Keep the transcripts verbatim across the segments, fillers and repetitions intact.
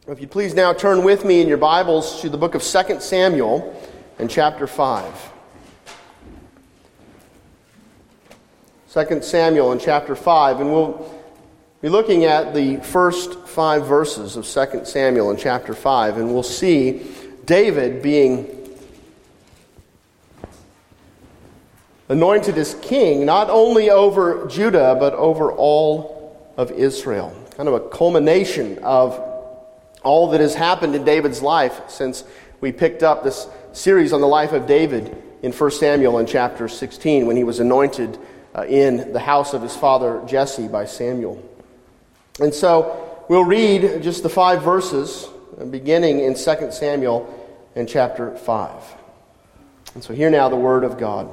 If you'd please now turn with me in your Bibles to the book of Second Samuel and chapter five. Second Samuel and chapter five, and we'll be looking at the first five verses of Second Samuel and chapter five, and we'll see David being anointed as king, not only over Judah, but over all of Israel. Kind of a culmination of all that has happened in David's life since we picked up this series on the life of David in First Samuel in chapter sixteen, when he was anointed uh, in the house of his father Jesse by Samuel. And so we'll read just the five verses uh, beginning in Second Samuel in chapter five. And so hear now the word of God.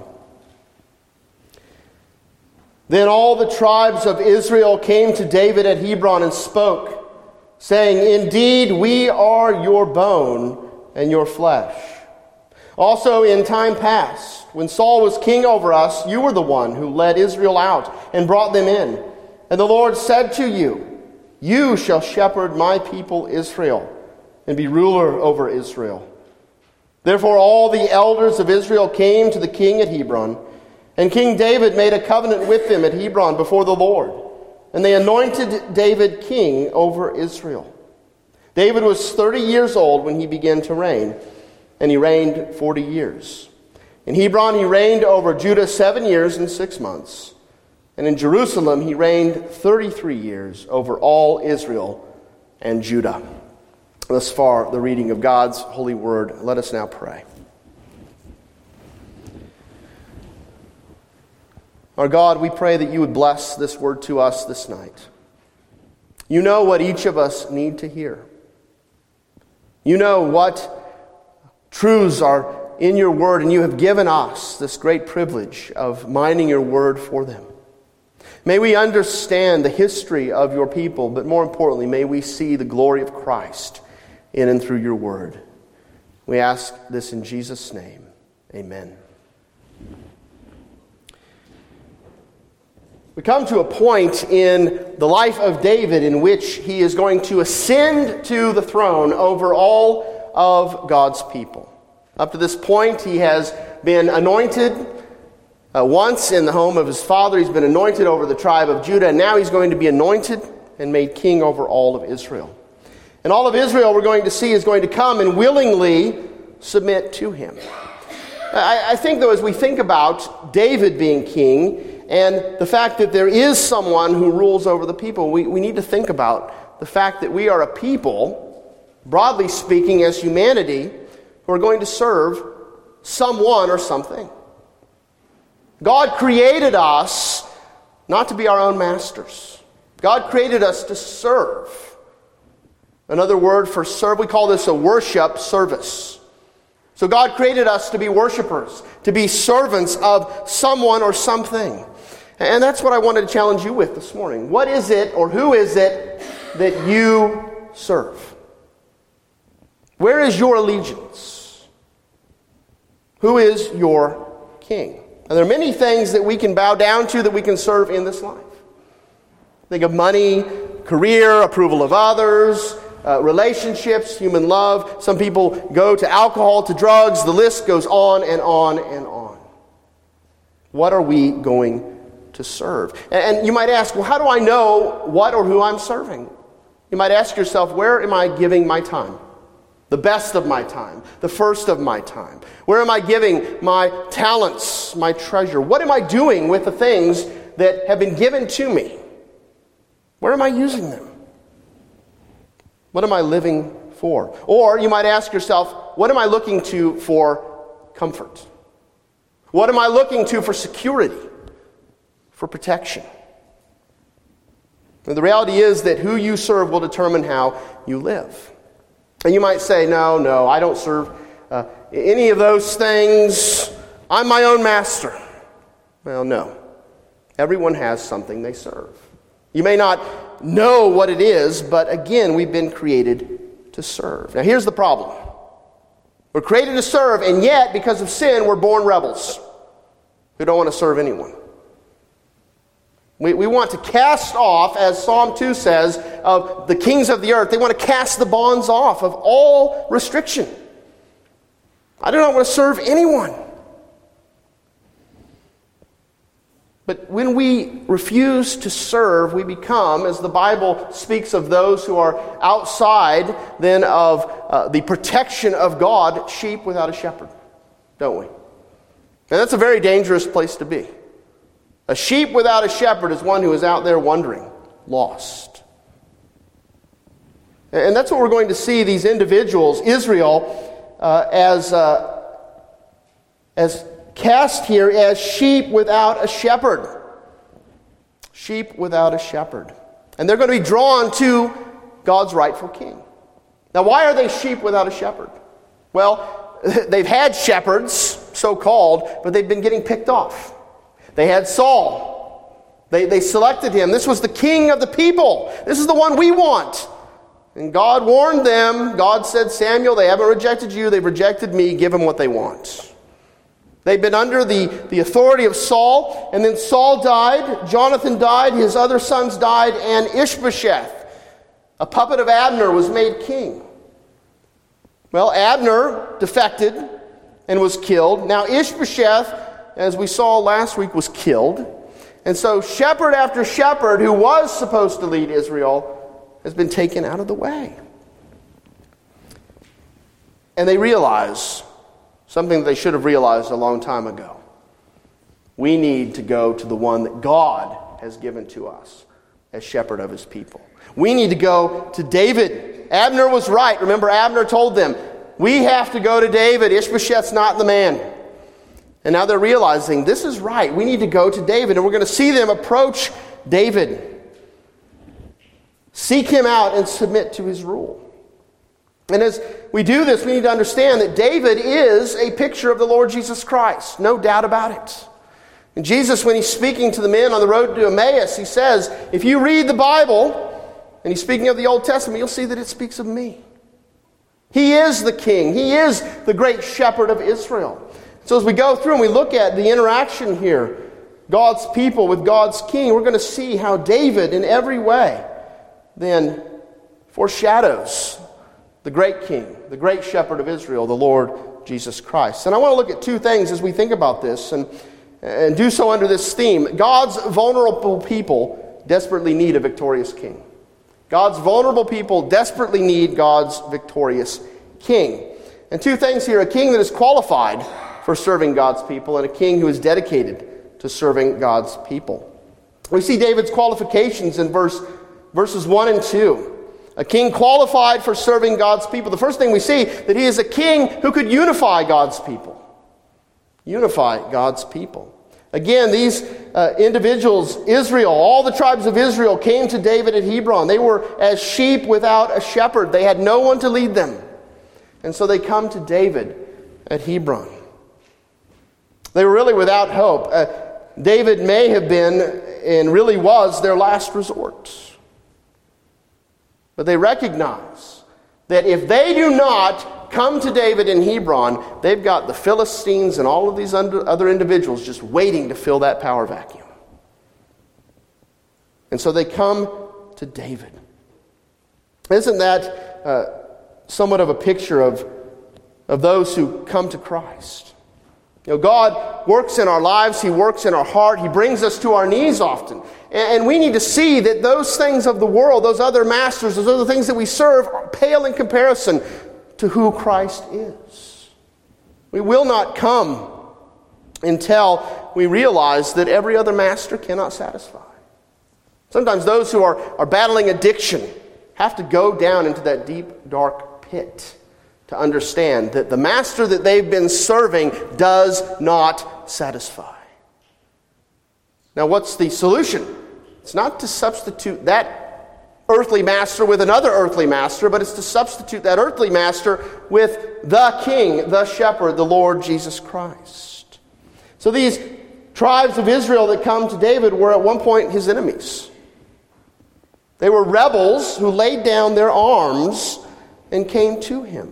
Then all the tribes of Israel came to David at Hebron and spoke, saying, "Indeed, we are your bone and your flesh. Also in time past, when Saul was king over us, you were the one who led Israel out and brought them in. And the Lord said to you, 'You shall shepherd my people Israel and be ruler over Israel.' Therefore all the elders of Israel came to the king at Hebron, and King David made a covenant with them at Hebron before the Lord. And they anointed David king over Israel. David was thirty years old when he began to reign, and he reigned forty years. In Hebron he reigned over Judah seven years and six months. And in Jerusalem he reigned thirty-three years over all Israel and Judah." Thus far, the reading of God's holy word. Let us now pray. Our God, we pray that you would bless this word to us this night. You know what each of us need to hear. You know what truths are in your word, and you have given us this great privilege of mining your word for them. May we understand the history of your people, but more importantly, may we see the glory of Christ in and through your word. We ask this in Jesus' name. Amen. We come to a point in the life of David in which he is going to ascend to the throne over all of God's people. Up to this point, he has been anointed uh, once in the home of his father. He's been anointed over the tribe of Judah, and now he's going to be anointed and made king over all of Israel. And all of Israel, we're going to see, is going to come and willingly submit to him. I, I think, though, as we think about David being king, and the fact that there is someone who rules over the people, we, we need to think about the fact that we are a people, broadly speaking, as humanity, who are going to serve someone or something. God created us not to be our own masters. God created us to serve. Another word for serve, we call this a worship service. So God created us to be worshipers, to be servants of someone or something. And that's what I wanted to challenge you with this morning. What is it, or who is it, that you serve? Where is your allegiance? Who is your king? And there are many things that we can bow down to, that we can serve in this life. Think of money, career, approval of others, uh, relationships, human love. Some people go to alcohol, to drugs. The list goes on and on and on. What are we going to serve? And you might ask, well, how do I know what or who I'm serving? You might ask yourself, where am I giving my time? The best of my time, the first of my time. Where am I giving my talents, my treasure? What am I doing with the things that have been given to me? Where am I using them? What am I living for? Or you might ask yourself, what am I looking to for comfort? What am I looking to for security? For protection? And the reality is that who you serve will determine how you live. And you might say, no, no, I don't serve uh, any of those things. I'm my own master. Well, no. Everyone has something they serve. You may not know what it is, but again, we've been created to serve. Now, here's the problem. We're created to serve, and yet, because of sin, we're born rebels who don't want to serve anyone. We, we want to cast off, as Psalm two says, of the kings of the earth. They want to cast the bonds off of all restriction. I do not want to serve anyone. But when we refuse to serve, we become, as the Bible speaks of those who are outside then of uh, the protection of God, sheep without a shepherd, don't we? And that's a very dangerous place to be. A sheep without a shepherd is one who is out there wandering, lost. And that's what we're going to see these individuals, Israel, uh, as uh, as cast here as sheep without a shepherd. Sheep without a shepherd. And they're going to be drawn to God's rightful king. Now, why are they sheep without a shepherd? Well, they've had shepherds, so-called, but they've been getting picked off. They had Saul. They, they selected him. This was the king of the people. This is the one we want. And God warned them. God said, Samuel, they haven't rejected you. They've rejected me. Give them what they want. They've been under the, the authority of Saul, and then Saul died, Jonathan died, his other sons died, and Ishbosheth, a puppet of Abner, was made king. Well, Abner defected and was killed. Now Ishbosheth, as we saw last week, was killed. And so shepherd after shepherd who was supposed to lead Israel has been taken out of the way. And they realize something that they should have realized a long time ago. We need to go to the one that God has given to us as shepherd of his people. We need to go to David. Abner was right. Remember, Abner told them, we have to go to David. Ishbosheth's not the man. And now they're realizing this is right. We need to go to David. And we're going to see them approach David. Seek him out and submit to his rule. And as we do this, we need to understand that David is a picture of the Lord Jesus Christ. No doubt about it. And Jesus, when he's speaking to the men on the road to Emmaus, he says, if you read the Bible, and he's speaking of the Old Testament, you'll see that it speaks of me. He is the king. He is the great shepherd of Israel. So as we go through and we look at the interaction here, God's people with God's king, we're going to see how David in every way then foreshadows the great king, the great shepherd of Israel, the Lord Jesus Christ. And I want to look at two things as we think about this and, and do so under this theme. God's vulnerable people desperately need a victorious king. God's vulnerable people desperately need God's victorious king. And two things here, a king that is qualified for serving God's people and a king who is dedicated to serving God's people. We see David's qualifications in verse verses one and two. A king qualified for serving God's people. The first thing we see, that he is a king who could unify God's people. Unify God's people. Again, these uh, individuals, Israel, all the tribes of Israel came to David at Hebron. They were as sheep without a shepherd. They had no one to lead them. And so they come to David at Hebron. They were really without hope. Uh, David may have been, and really was, their last resort. But they recognize that if they do not come to David in Hebron, they've got the Philistines and all of these other individuals just waiting to fill that power vacuum. And so they come to David. Isn't that uh, somewhat of a picture of, of those who come to Christ? You know, God works in our lives. He works in our heart. He brings us to our knees often. And we need to see that those things of the world, those other masters, those other things that we serve, are pale in comparison to who Christ is. We will not come until we realize that every other master cannot satisfy. Sometimes those who are, are battling addiction have to go down into that deep, dark pit to understand that the master that they've been serving does not satisfy. Now, what's the solution? It's not to substitute that earthly master with another earthly master, but it's to substitute that earthly master with the King, the Shepherd, the Lord Jesus Christ. So these tribes of Israel that come to David were at one point his enemies. They were rebels who laid down their arms and came to him.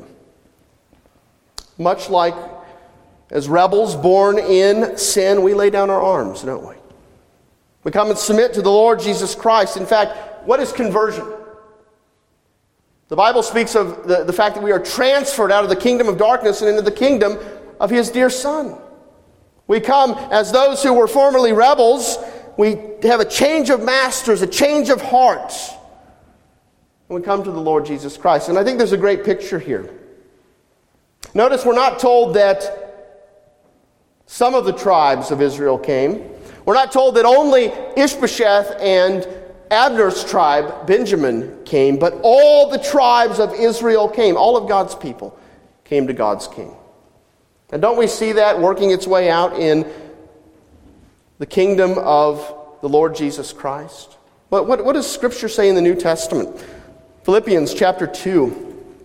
Much like as rebels born in sin, we lay down our arms, don't we? We come and submit to the Lord Jesus Christ. In fact, what is conversion? The Bible speaks of the, the fact that we are transferred out of the kingdom of darkness and into the kingdom of His dear Son. We come as those who were formerly rebels. We have a change of masters, a change of heart. And we come to the Lord Jesus Christ. And I think there's a great picture here. Notice we're not told that some of the tribes of Israel came. We're not told that only Ishbosheth and Abner's tribe, Benjamin, came, but all the tribes of Israel came. All of God's people came to God's king. And don't we see that working its way out in the kingdom of the Lord Jesus Christ? What, what, what does Scripture say in the New Testament? Philippians chapter two.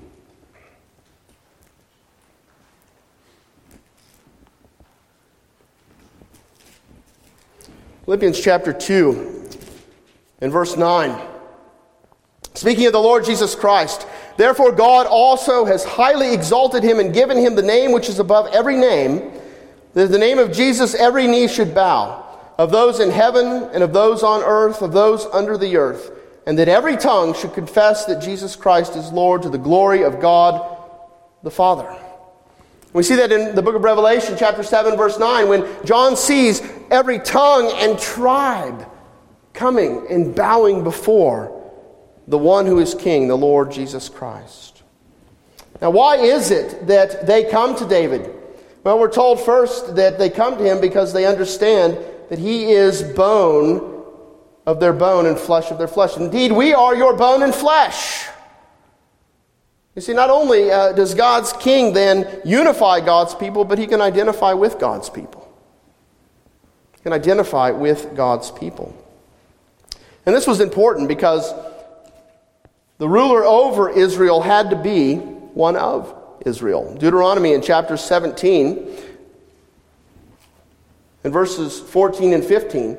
Philippians chapter two and verse nine. Speaking of the Lord Jesus Christ, therefore God also has highly exalted him and given him the name which is above every name, that the name of Jesus every knee should bow, of those in heaven and of those on earth, of those under the earth, and that every tongue should confess that Jesus Christ is Lord, to the glory of God the Father. We see that in the book of Revelation, chapter seven, verse nine, when John sees every tongue and tribe coming and bowing before the one who is King, the Lord Jesus Christ. Now, why is it that they come to David? Well, we're told first that they come to him because they understand that he is bone of their bone and flesh of their flesh. Indeed, we are your bone and flesh. You see, not only uh, does God's king then unify God's people, but he can identify with God's people. He can identify with God's people. And this was important because the ruler over Israel had to be one of Israel. Deuteronomy in chapter seventeen, in verses fourteen and fifteen,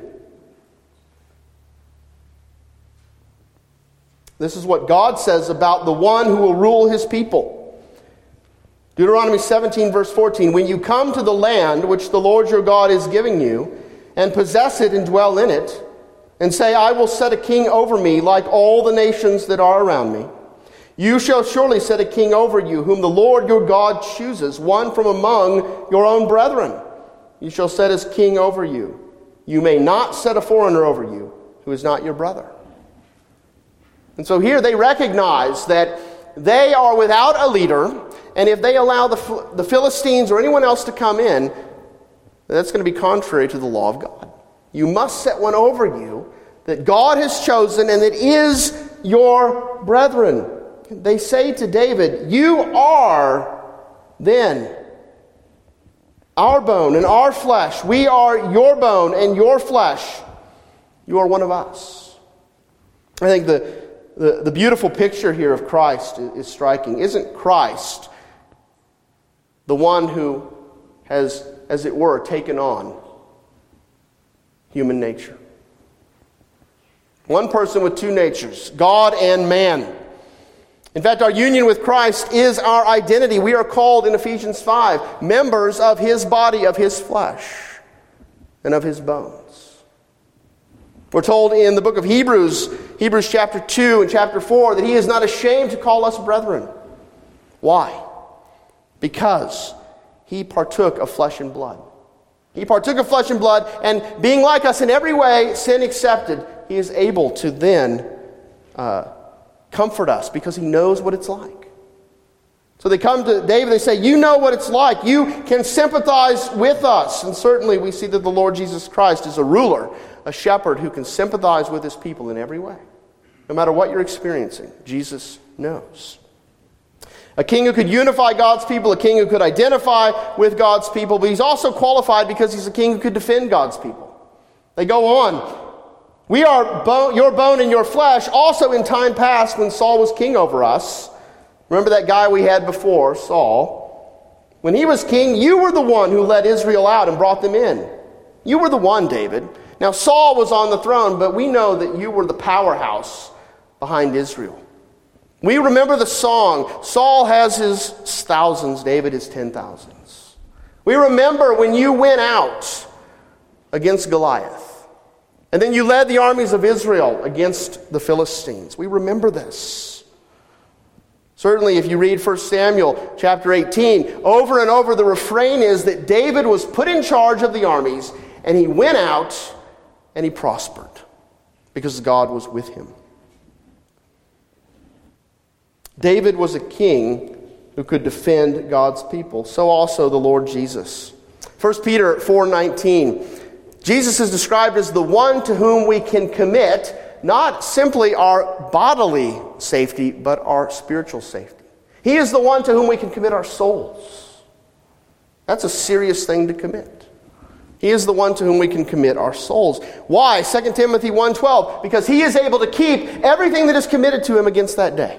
this is what God says about the one who will rule his people. Deuteronomy seventeen, verse fourteen, when you come to the land which the Lord your God is giving you, and possess it and dwell in it, and say, I will set a king over me like all the nations that are around me, you shall surely set a king over you, whom the Lord your God chooses, one from among your own brethren. You shall set as king over you. You may not set a foreigner over you, who is not your brother. And so here they recognize that they are without a leader, and if they allow the, the Philistines or anyone else to come in, that's going to be contrary to the law of God. You must set one over you that God has chosen and that is your brethren. They say to David, you are then our bone and our flesh. We are your bone and your flesh. You are one of us. I think the, the, the beautiful picture here of Christ is striking. Isn't Christ the one who has, as it were, taken on human nature? One person with two natures, God and man. In fact, our union with Christ is our identity. We are called in Ephesians five, members of his body, of his flesh, and of his bones. We're told in the book of Hebrews, Hebrews chapter two and chapter four, that he is not ashamed to call us brethren. Why? Because he partook of flesh and blood. He partook of flesh and blood, and being like us in every way, sin accepted, he is able to then uh, comfort us because he knows what it's like. So they come to David, they say, you know what it's like. You can sympathize with us. And certainly we see that the Lord Jesus Christ is a ruler, a shepherd who can sympathize with his people in every way. No matter what you're experiencing, Jesus knows. A king who could unify God's people, a king who could identify with God's people, but he's also qualified because he's a king who could defend God's people. They go on. We are bone, your bone and your flesh, also in time past when Saul was king over us. Remember that guy we had before, Saul? When he was king, you were the one who led Israel out and brought them in. You were the one, David. Now Saul was on the throne, but we know that you were the powerhouse behind Israel. We remember the song, Saul has his thousands, David his ten thousands. We remember when you went out against Goliath And then you led the armies of Israel against the Philistines. We remember this. Certainly, if you read First Samuel chapter eighteen, over and over the refrain is that David was put in charge of the armies, and he went out and he prospered because God was with him. David was a king who could defend God's people. So also the Lord Jesus. First Peter four nineteen. Jesus is described as the one to whom we can commit not simply our bodily safety, but our spiritual safety. He is the one to whom we can commit our souls. That's a serious thing to commit. He is the one to whom we can commit our souls. Why? Second Timothy one twelve. Because he is able to keep everything that is committed to him against that day.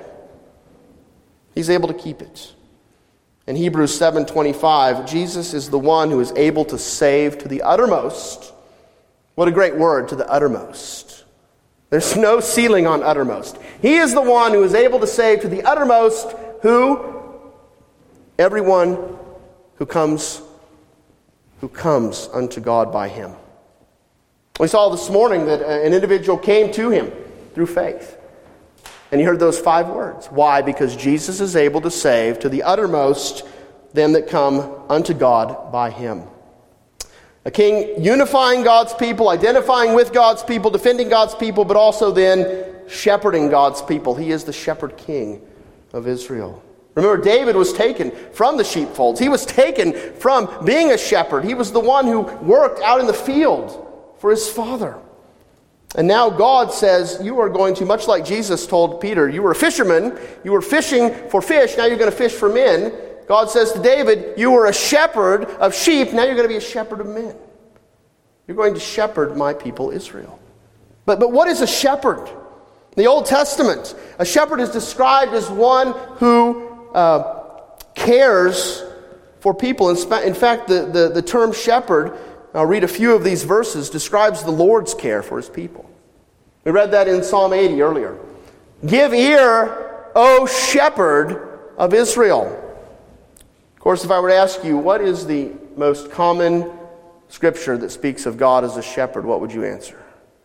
He's able to keep it. In Hebrews seven twenty-five, Jesus is the one who is able to save to the uttermost. What a great word, to the uttermost. There's no ceiling on uttermost. He is the one who is able to save to the uttermost who? Everyone who comes, who comes unto God by him. We saw this morning that an individual came to him through faith. And you heard those five words. Why? Because Jesus is able to save to the uttermost them that come unto God by him. A king unifying God's people, identifying with God's people, defending God's people, but also then shepherding God's people. He is the shepherd king of Israel. Remember, David was taken from the sheepfolds. He was taken from being a shepherd. He was the one who worked out in the field for his father. And now God says, you are going to, much like Jesus told Peter, you were a fisherman, you were fishing for fish, now you're going to fish for men. God says to David, you were a shepherd of sheep, now you're going to be a shepherd of men. You're going to shepherd my people Israel. But, but what is a shepherd? In the Old Testament, a shepherd is described as one who uh, cares for people. In, spa- in fact, the, the, the term shepherd, I'll read a few of these verses, describes the Lord's care for his people. We read that in Psalm eighty earlier. Give ear, O shepherd of Israel. Of course, if I were to ask you, what is the most common scripture that speaks of God as a shepherd, what would you answer?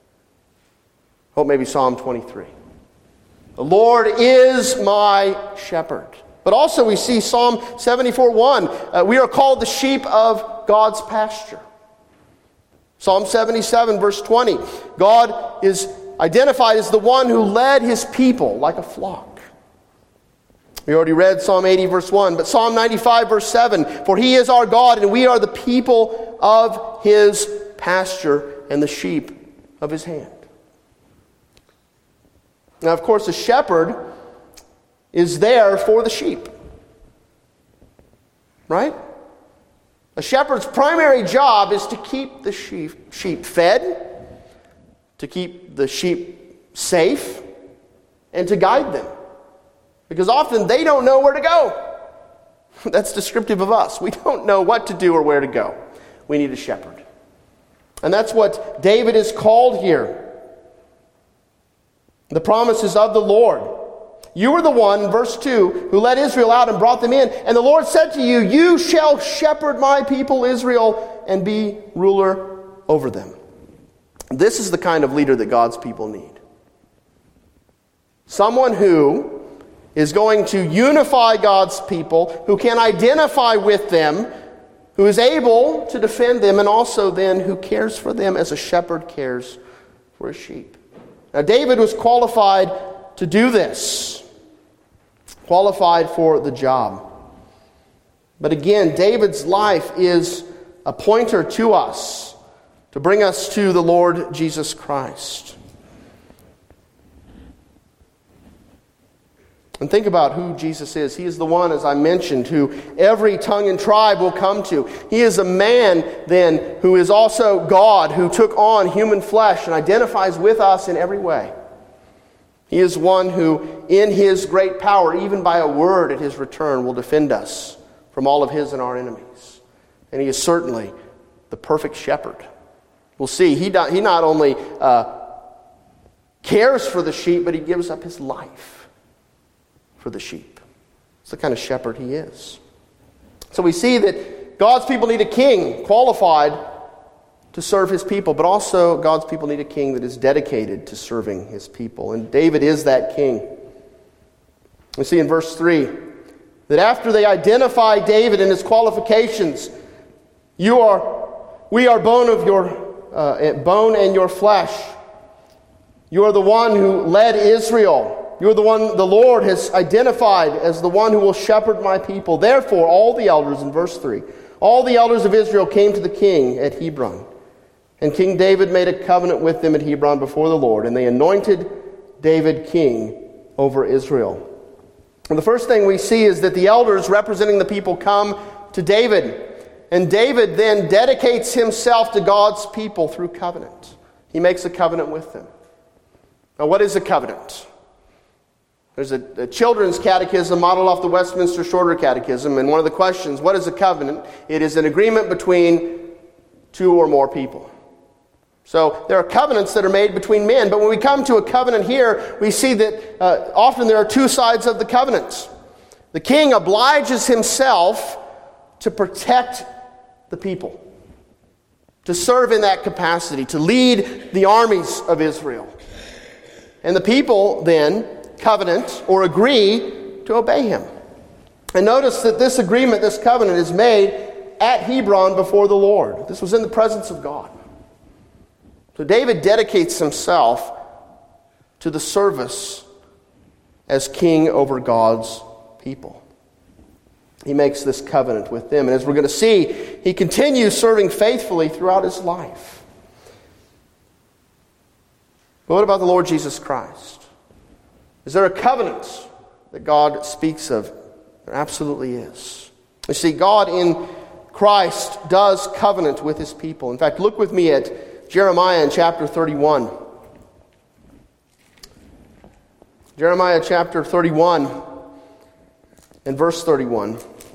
Hope maybe Psalm twenty-three. The Lord is my shepherd. But also we see Psalm seventy-four one. Uh, we are called the sheep of God's pasture. Psalm seventy-seven verse twenty. God is identified as the one who led his people like a flock. We already read Psalm eighty verse one, but Psalm ninety-five verse seven. For he is our God and we are the people of his pasture and the sheep of his hand. Now, of course, a shepherd is there for the sheep. Right? A shepherd's primary job is to keep the sheep, sheep fed, to keep the sheep safe, and to guide them. Because often they don't know where to go. That's descriptive of us. We don't know what to do or where to go. We need a shepherd. And that's what David is called here. The promises of the Lord. You were the one, verse two, who led Israel out and brought them in. And the Lord said to you, you shall shepherd my people Israel and be ruler over them. This is the kind of leader that God's people need. Someone who is going to unify God's people, who can identify with them, who is able to defend them, and also then who cares for them as a shepherd cares for his sheep. Now, David was qualified to do this, qualified for the job. But again, David's life is a pointer to us to bring us to the Lord Jesus Christ. And think about who Jesus is. He is the one, as I mentioned, who every tongue and tribe will come to. He is a man, then, who is also God, who took on human flesh and identifies with us in every way. He is one who, in his great power, even by a word at his return, will defend us from all of his and our enemies. And he is certainly the perfect shepherd. We'll see, he not, he not only uh, cares for the sheep, but he gives up his life for the sheep. It's the kind of shepherd he is. So we see that God's people need a king qualified to serve his people, but also God's people need a king that is dedicated to serving his people. And David is that king. We see in verse three that after they identify David and his qualifications, you are, we are bone of your uh, bone and your flesh. You are the one who led Israel. You are the one the Lord has identified as the one who will shepherd my people. Therefore, all the elders, in verse three, all the elders of Israel came to the king at Hebron. And King David made a covenant with them at Hebron before the Lord, and they anointed David king over Israel. And the first thing we see is that the elders representing the people come to David. And David then dedicates himself to God's people through covenant. He makes a covenant with them. Now, what is a covenant? There's a, a children's catechism modeled off the Westminster Shorter Catechism, and one of the questions, what is a covenant? It is an agreement between two or more people. So there are covenants that are made between men, but when we come to a covenant here, we see that uh, often there are two sides of the covenant. The king obliges himself to protect the people, to serve in that capacity, to lead the armies of Israel. And the people then covenant or agree to obey him. And notice that this agreement, this covenant, is made at Hebron before the Lord. This was in the presence of God. So David dedicates himself to the service as king over God's people. He makes this covenant with them. And as we're going to see, he continues serving faithfully throughout his life. But what about the Lord Jesus Christ? Is there a covenant that God speaks of? There absolutely is. You see, God in Christ does covenant with his people. In fact, look with me at Jeremiah in chapter thirty-one. Jeremiah chapter thirty-one and verse thirty-one.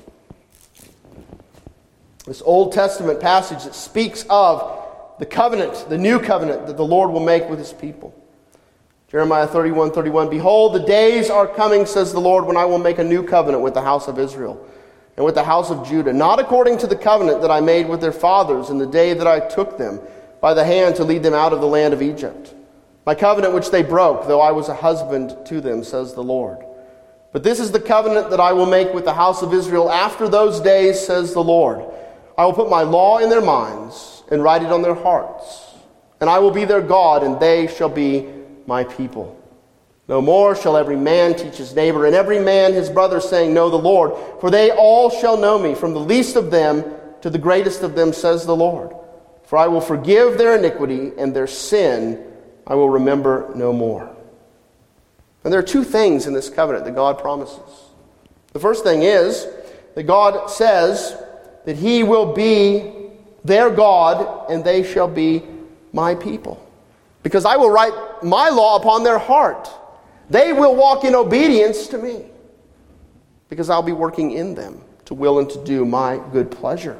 This Old Testament passage that speaks of the covenant, the new covenant that the Lord will make with his people. Jeremiah thirty-one, thirty-one. Behold, the days are coming, says the Lord, when I will make a new covenant with the house of Israel and with the house of Judah, not according to the covenant that I made with their fathers in the day that I took them by the hand to lead them out of the land of Egypt. My covenant which they broke, though I was a husband to them, says the Lord. But this is the covenant that I will make with the house of Israel after those days, says the Lord. I will put my law in their minds and write it on their hearts. And I will be their God, and they shall be my people. No more shall every man teach his neighbor, and every man his brother, saying, Know the Lord. For they all shall know me, from the least of them to the greatest of them, says the Lord. For I will forgive their iniquity, and their sin I will remember no more. And there are two things in this covenant that God promises. The first thing is that God says that he will be their God, and they shall be my people. Because I will write my law upon their heart. They will walk in obedience to me. Because I'll be working in them to will and to do my good pleasure.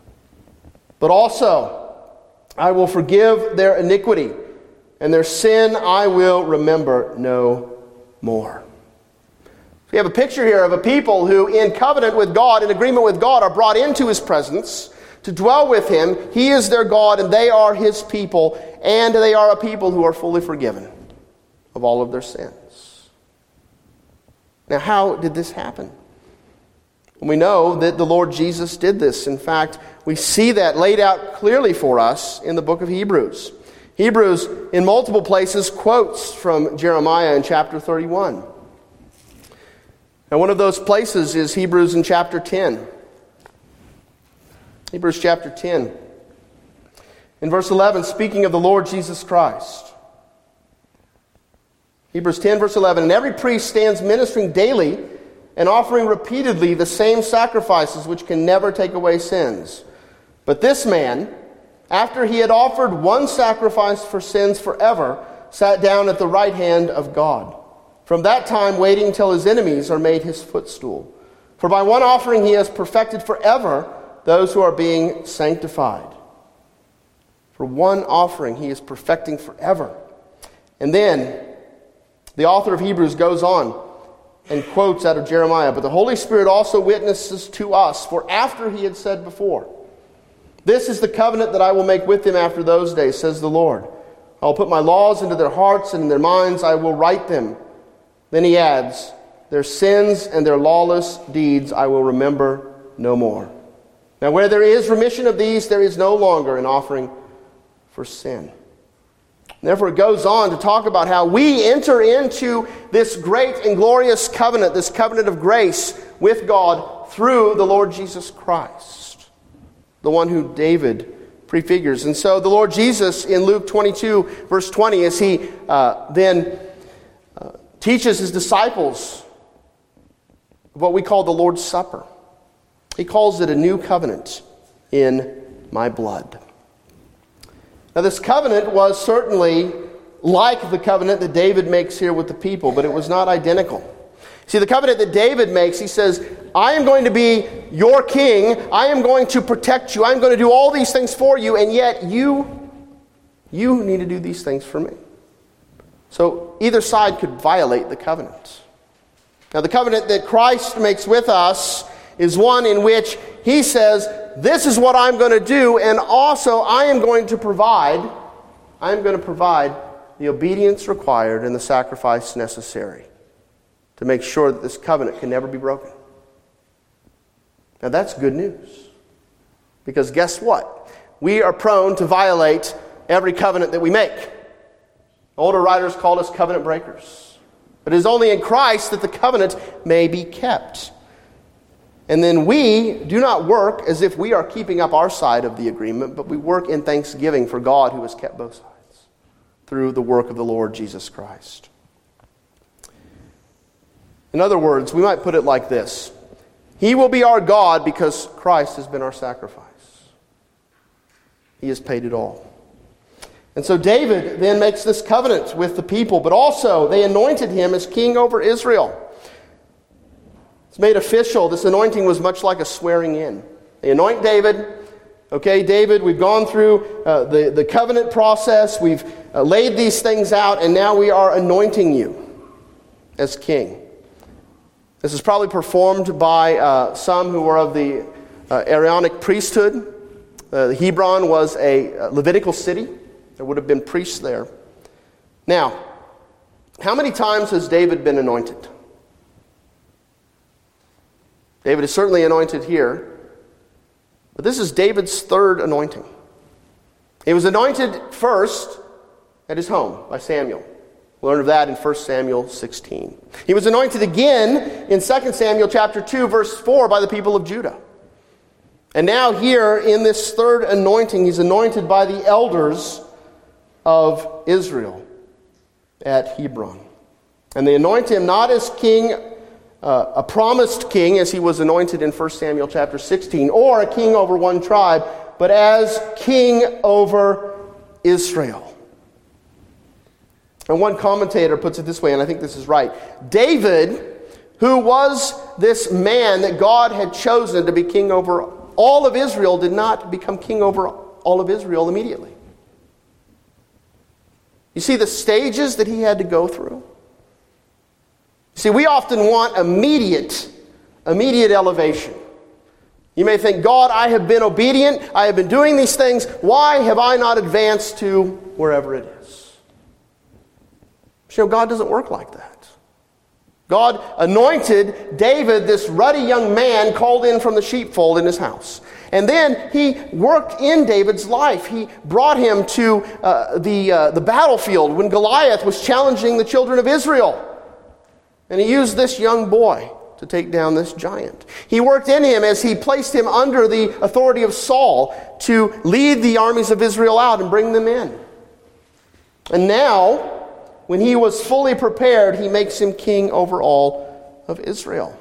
But also, I will forgive their iniquity, and their sin I will remember no more. We have a picture here of a people who, in covenant with God, in agreement with God, are brought into his presence to dwell with him. He is their God, and they are his people, and they are a people who are fully forgiven of all of their sins. Now, how did this happen? We know that the Lord Jesus did this. In fact, we see that laid out clearly for us in the book of Hebrews. Hebrews, in multiple places, quotes from Jeremiah in chapter thirty-one. Now, one of those places is Hebrews in chapter ten. Hebrews chapter ten. In verse eleven, speaking of the Lord Jesus Christ. Hebrews ten, verse eleven, And every priest stands ministering daily and offering repeatedly the same sacrifices which can never take away sins. But this man, after he had offered one sacrifice for sins forever, sat down at the right hand of God. From that time waiting till his enemies are made his footstool. For by one offering he has perfected forever those who are being sanctified. For one offering he is perfecting forever. And then the author of Hebrews goes on and quotes out of Jeremiah, But the Holy Spirit also witnesses to us, for after he had said before, This is the covenant that I will make with them after those days, says the Lord. I will put my laws into their hearts, and in their minds I will write them. Then he adds, their sins and their lawless deeds I will remember no more. Now where there is remission of these, there is no longer an offering for sin. Therefore it goes on to talk about how we enter into this great and glorious covenant, this covenant of grace with God through the Lord Jesus Christ, the one who David prefigures. And so the Lord Jesus in Luke twenty-two, verse twenty, as he uh, then uh, teaches his disciples what we call the Lord's Supper, he calls it a new covenant in my blood. Now this covenant was certainly like the covenant that David makes here with the people, but it was not identical. See, the covenant that David makes, he says, I am going to be your king, I am going to protect you, I'm going to do all these things for you, and yet you, you need to do these things for me. So either side could violate the covenant. Now the covenant that Christ makes with us is one in which he says, this is what I'm going to do, and also I am going to provide, I am going to provide the obedience required and the sacrifice necessary to make sure that this covenant can never be broken. Now that's good news. Because guess what? We are prone to violate every covenant that we make. Older writers called us covenant breakers. But it is only in Christ that the covenant may be kept. And then we do not work as if we are keeping up our side of the agreement, but we work in thanksgiving for God who has kept both sides through the work of the Lord Jesus Christ. In other words, we might put it like this. He will be our God because Christ has been our sacrifice. He has paid it all. And so David then makes this covenant with the people, but also they anointed him as king over Israel. It's made official. This anointing was much like a swearing in. They anoint David. Okay, David, we've gone through uh, the, the covenant process. We've uh, laid these things out, and now we are anointing you as king. This is probably performed by uh, some who were of the uh, Aaronic priesthood. Uh, Hebron was a Levitical city. There would have been priests there. Now, how many times has David been anointed? David is certainly anointed here, but this is David's third anointing. He was anointed first at his home by Samuel. We learn of that in First Samuel sixteen. He was anointed again in Second Samuel chapter two, verse four by the people of Judah. And now here in this third anointing, he's anointed by the elders of Israel at Hebron. And they anoint him not as king, uh, a promised king, as he was anointed in First Samuel chapter sixteen, or a king over one tribe, but as king over Israel. And one commentator puts it this way, and I think this is right. David, who was this man that God had chosen to be king over all of Israel, did not become king over all of Israel immediately. You see the stages that he had to go through? See, we often want immediate, immediate elevation. You may think, God, I have been obedient. I have been doing these things. Why have I not advanced to wherever it is? But you know, God doesn't work like that. God anointed David, this ruddy young man called in from the sheepfold in his house. And then he worked in David's life. He brought him to uh, the, uh, the battlefield when Goliath was challenging the children of Israel. And he used this young boy to take down this giant. He worked in him as he placed him under the authority of Saul to lead the armies of Israel out and bring them in. And now, when he was fully prepared, he makes him king over all of Israel.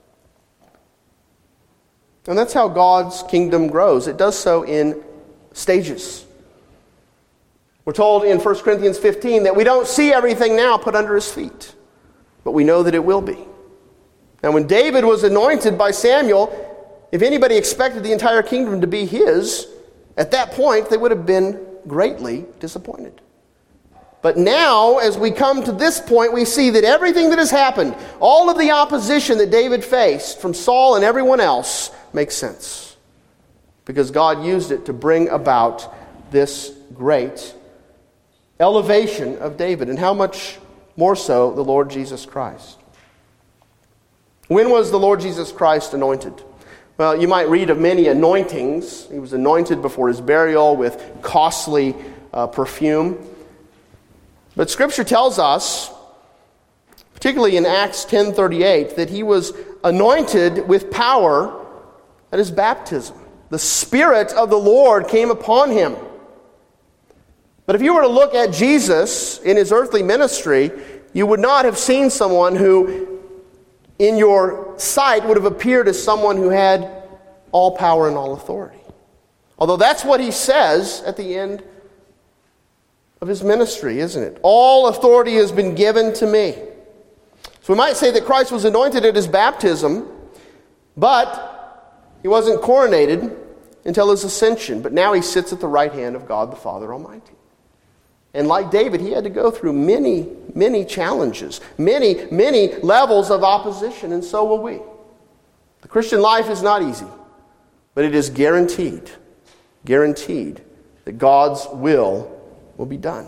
And that's how God's kingdom grows. It does so in stages. We're told in First Corinthians fifteen that we don't see everything now put under his feet, but we know that it will be. Now, when David was anointed by Samuel, if anybody expected the entire kingdom to be his, at that point they would have been greatly disappointed. But now, as we come to this point, we see that everything that has happened, all of the opposition that David faced from Saul and everyone else, makes sense. because God used it to bring about this great elevation of David, and how much more so the Lord Jesus Christ. When was the Lord Jesus Christ anointed? Well, you might read of many anointings. He was anointed before his burial with costly uh, perfume. But Scripture tells us, particularly in Acts ten thirty-eight, that he was anointed with power at his baptism. The Spirit of the Lord came upon him. But if you were to look at Jesus in his earthly ministry, you would not have seen someone who, in your sight, would have appeared as someone who had all power and all authority. Although that's what he says at the end of his ministry, isn't it? All authority has been given to me. So we might say that Christ was anointed at his baptism, but he wasn't coronated until his ascension. But now he sits at the right hand of God the Father Almighty. And like David, he had to go through many, many challenges, many, many levels of opposition, and so will we. The Christian life is not easy, but it is guaranteed, guaranteed that God's will will be done.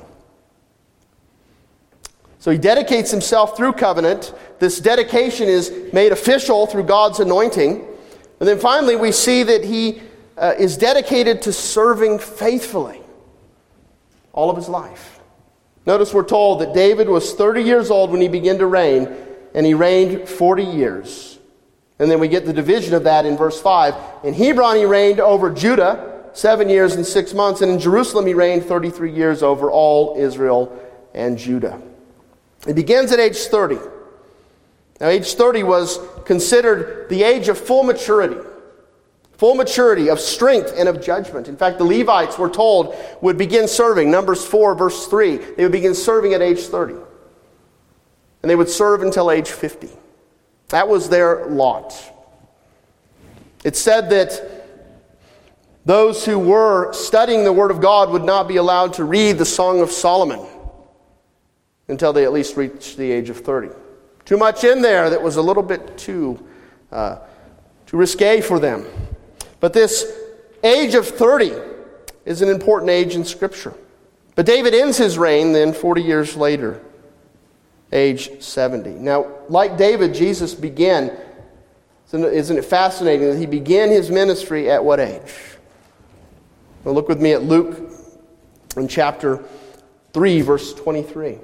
So he dedicates himself through covenant. This dedication is made official through God's anointing. And then finally we see that he uh, is dedicated to serving faithfully all of his life. Notice we're told that David was thirty years old when he began to reign, and he reigned forty years. And then we get the division of that in verse five. In Hebron he reigned over Judah seven years and six months, and in Jerusalem he reigned thirty-three years over all Israel and Judah. It begins at age thirty. Now age thirty was considered the age of full maturity. Full maturity of strength and of judgment. In fact, the Levites, we're told, would begin serving. Numbers four, verse three. They would begin serving at age thirty. And they would serve until age fifty. That was their lot. It said that those who were studying the Word of God would not be allowed to read the Song of Solomon until they at least reached the age of thirty. Too much in there that was a little bit too, uh, too risque for them. But this age of thirty is an important age in Scripture. But David ends his reign then forty years later, age seventy. Now, like David, Jesus began, isn't it fascinating that he began his ministry at what age? Well, look with me at Luke in chapter three, verse twenty-three.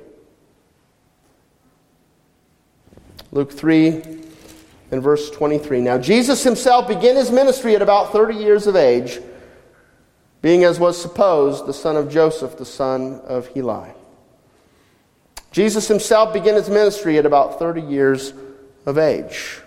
Luke three and verse twenty-three. Now Jesus himself began his ministry at about thirty years of age, being as was supposed the son of Joseph, the son of Heli. Jesus himself began his ministry at about thirty years of age.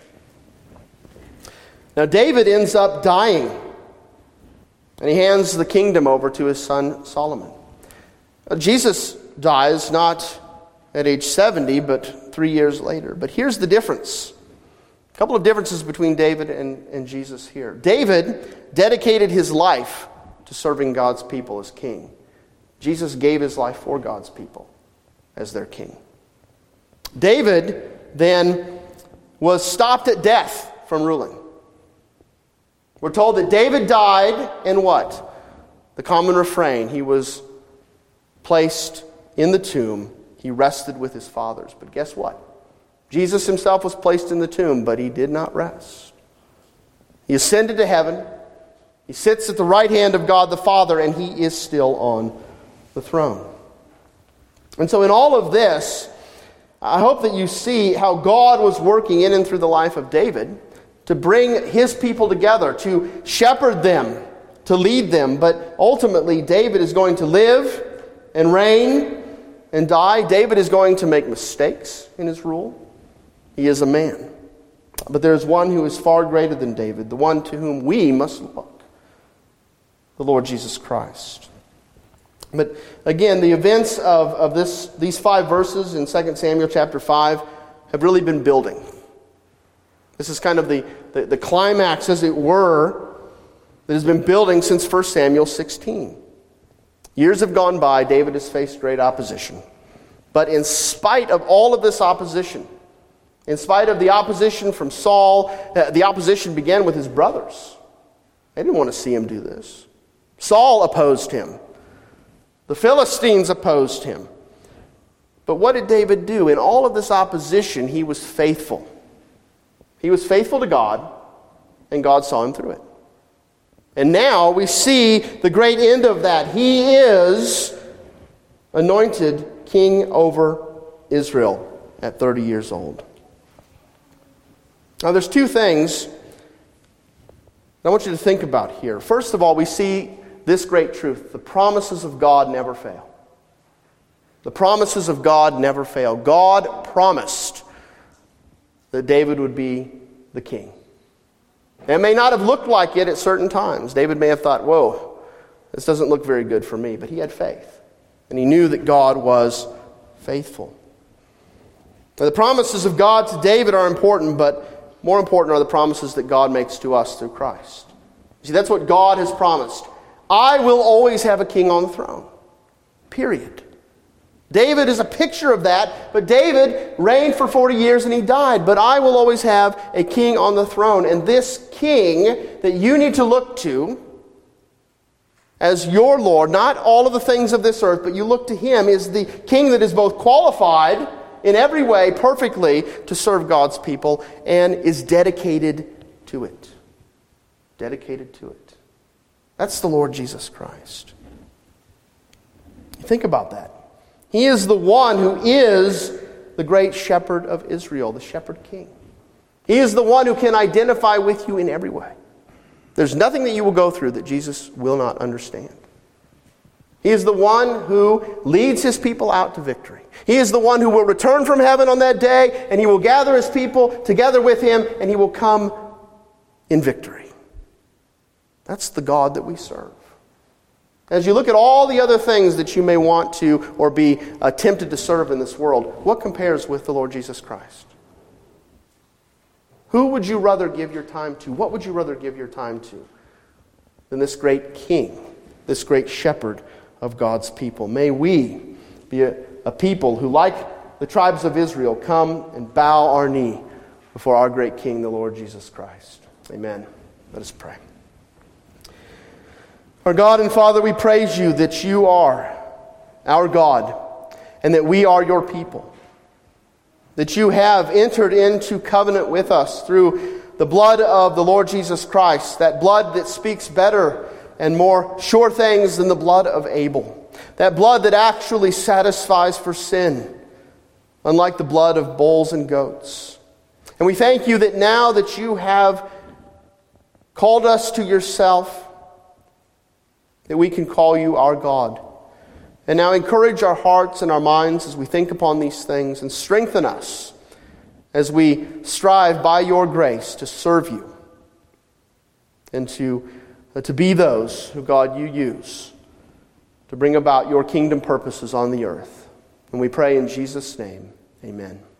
Now David ends up dying, and he hands the kingdom over to his son Solomon. Now, Jesus dies not at age seventy, but three years later. But here's the difference. A couple of differences between David and, and Jesus here. David dedicated his life to serving God's people as king. Jesus gave his life for God's people as their king. David then was stopped at death from ruling. We're told that David died in what? The common refrain. He was placed in the tomb. He rested with his fathers. But guess what? Jesus himself was placed in the tomb, but he did not rest. He ascended to heaven. He sits at the right hand of God the Father, and he is still on the throne. And so in all of this, I hope that you see how God was working in and through the life of David to bring his people together, to shepherd them, to lead them. But ultimately, David is going to live and reign and die. David is going to make mistakes in his rule. He is a man. But there is one who is far greater than David, the one to whom we must look, the Lord Jesus Christ. But again, the events of, of this these five verses in Second Samuel chapter five have really been building. This is kind of the, the, the climax, as it were, that has been building since First Samuel sixteen. Years have gone by, David has faced great opposition. But in spite of all of this opposition, in spite of the opposition from Saul, the opposition began with his brothers. They didn't want to see him do this. Saul opposed him. The Philistines opposed him. But what did David do? In all of this opposition, he was faithful. He was faithful to God, and God saw him through it. And now we see the great end of that. He is anointed king over Israel at thirty years old. Now there's two things I want you to think about here. First of all, we see this great truth. The promises of God never fail. The promises of God never fail. God promised that David would be the king. It may not have looked like it at certain times. David may have thought, whoa, this doesn't look very good for me. But he had faith. And he knew that God was faithful. Now, the promises of God to David are important, but more important are the promises that God makes to us through Christ. See, that's what God has promised. I will always have a king on the throne. Period. David is a picture of that, but David reigned for forty years and he died. But I will always have a king on the throne. And this king that you need to look to as your Lord, not all of the things of this earth, but you look to him, is the king that is both qualified in every way perfectly to serve God's people and is dedicated to it. Dedicated to it. That's the Lord Jesus Christ. Think about that. He is the one who is the great shepherd of Israel, the shepherd king. He is the one who can identify with you in every way. There's nothing that you will go through that Jesus will not understand. He is the one who leads his people out to victory. He is the one who will return from heaven on that day, and he will gather his people together with him, and he will come in victory. That's the God that we serve. As you look at all the other things that you may want to or be uh, tempted to serve in this world, what compares with the Lord Jesus Christ? Who would you rather give your time to? What would you rather give your time to than this great king, this great shepherd of God's people? May we be a, a people who, like the tribes of Israel, come and bow our knee before our great king, the Lord Jesus Christ. Amen. Let us pray. Our God and Father, we praise you that you are our God and that we are your people. That you have entered into covenant with us through the blood of the Lord Jesus Christ, that blood that speaks better and more sure things than the blood of Abel. That blood that actually satisfies for sin, unlike the blood of bulls and goats. And we thank you that now that you have called us to yourself, that we can call you our God. And now encourage our hearts and our minds as we think upon these things, and strengthen us as we strive by your grace to serve you and to, uh, to be those who, God, you use to bring about your kingdom purposes on the earth. And we pray in Jesus' name, amen.